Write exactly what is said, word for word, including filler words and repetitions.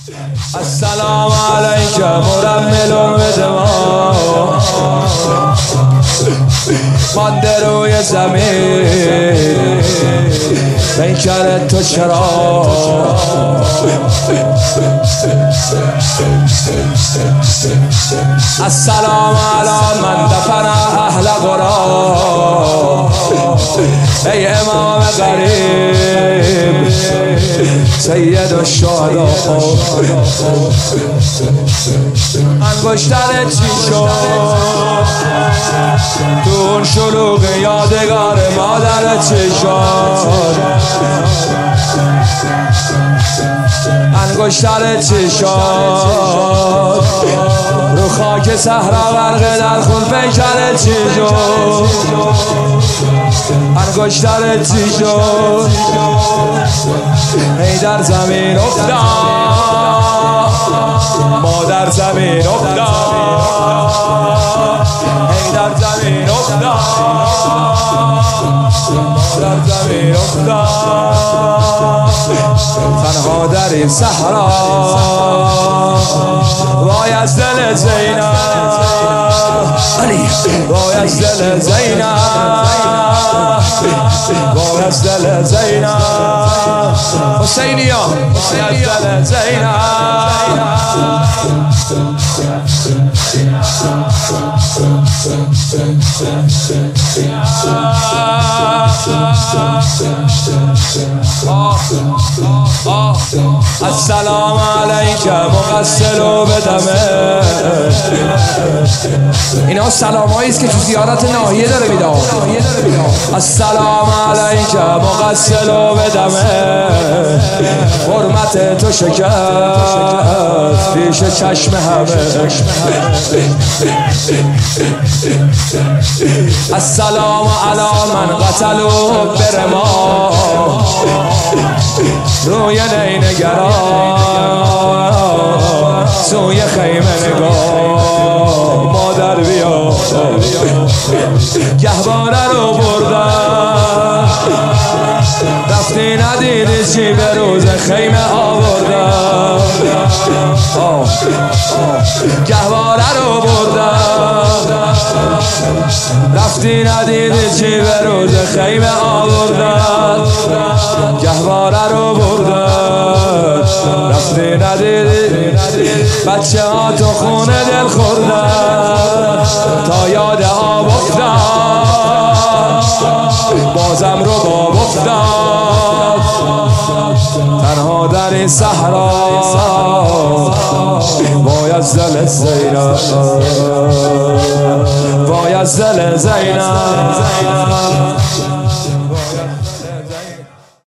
السلام علیک مرمل بدما مانده روی زمین پیکر تو چرا السلام علی من دفن اهل قرآن ای امام غریب سید الشهدا انگشتر چی شد تو اون شلوغ یادگار مادر چی شد انگشتر چی شد رو خاک صحرا غرق در خون پیکر چی شد انگشتر چی شد ای در زمین افتاد ما در زمین افتاد ای در زمین افتاد ما در زمین افتاد تنها در این صحرا وای از دل زینب وای از دل زینب وای از دل زینب حسینیا وای از دل زینب السلام علیک مغسل و بدمه اینا سلام هاییست که تو زیارت ناحیه داره میده السلام علیک مغسل و بدمه حرمت تو شکست پیش چشم همه السلام علی من قتلو برما روی نینگران سوی خیمه نگاه مادر بیا گهواره رو بردن رفتی ندیدی چی به روز خیمه آوردن گهواره رو بردن رفتی ندیدی چی به روز خیمه آوردن گهواره رو بردن رفتی ندیدی بچه ها تو خونه دل خوردن تا یاد آب افتاد بازم رو باب افتاد تنها در این صحرا وای از دل زینب وای از دل زینب